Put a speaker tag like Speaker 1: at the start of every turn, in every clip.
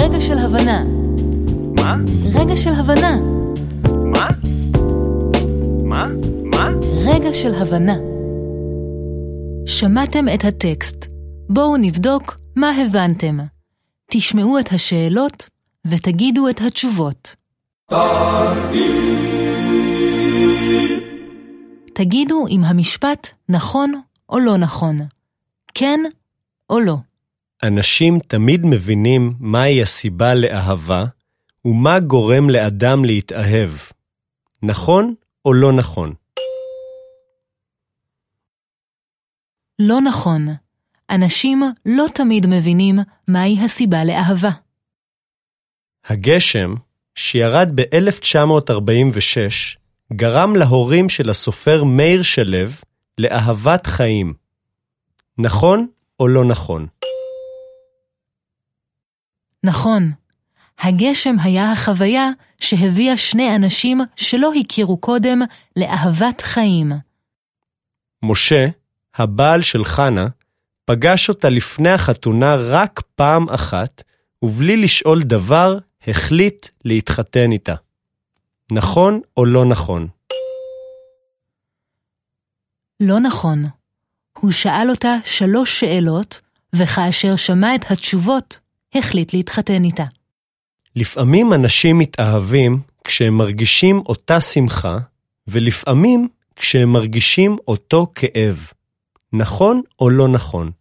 Speaker 1: רגע של הבנה.
Speaker 2: מה?
Speaker 1: רגע של הבנה.
Speaker 2: מה? מה? מה?
Speaker 1: רגע של הבנה. שמעתם את הטקסט. בואו נבדוק מה הבנתם. תשמעו את השאלות ותגידו את התשובות. תגידו אם המשפט נכון או לא נכון. כן או לא.
Speaker 3: אנשים תמיד מבינים מהי הסיבה לאהבה, ומה גורם לאדם להתאהב. נכון או לא נכון?
Speaker 1: לא נכון. אנשים לא תמיד מבינים מהי הסיבה לאהבה.
Speaker 3: הגשם, שירד ב-1946, גרם להורים של הסופר מאיר שלו לאהבת חיים. נכון או לא נכון?
Speaker 1: נכון. הגשם היה החוויה שהביאה שני אנשים שלא הכירו קודם לאהבת חיים.
Speaker 3: משה, הבעל של חנה, פגש אותה לפני החתונה רק פעם אחת, ובלי לשאול דבר, החליט להתחתן איתה. נכון או לא נכון?
Speaker 1: לא נכון. הוא שאל אותה 3 שאלות, וכאשר שמע את התשובות, החליט להתחתן איתה.
Speaker 3: לפעמים אנשים מתאהבים כשהם מרגישים אותה שמחה, ולפעמים כשהם מרגישים אותו כאב. נכון או לא נכון?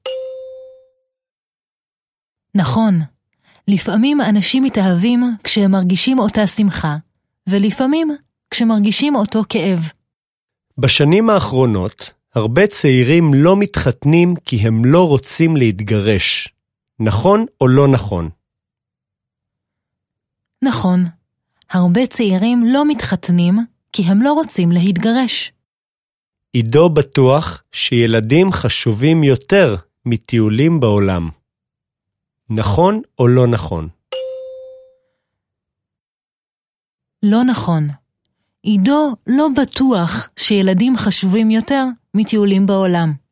Speaker 1: נכון. לפעמים אנשים מתאהבים כשהם מרגישים אותה שמחה, ולפעמים כשמרגישים אותו כאב.
Speaker 3: בשנים האחרונות, הרבה צעירים לא מתחתנים כי הם לא רוצים להתגרש. נכון או לא נכון?
Speaker 1: נכון. הרבה צעירים לא מתחתנים כי הם לא רוצים להתגרש.
Speaker 3: עידו בטוח שילדים חשובים יותר מטיולים בעולם. נכון או לא נכון?
Speaker 1: לא נכון. עידו לא בטוח שילדים חשובים יותר מטיולים בעולם.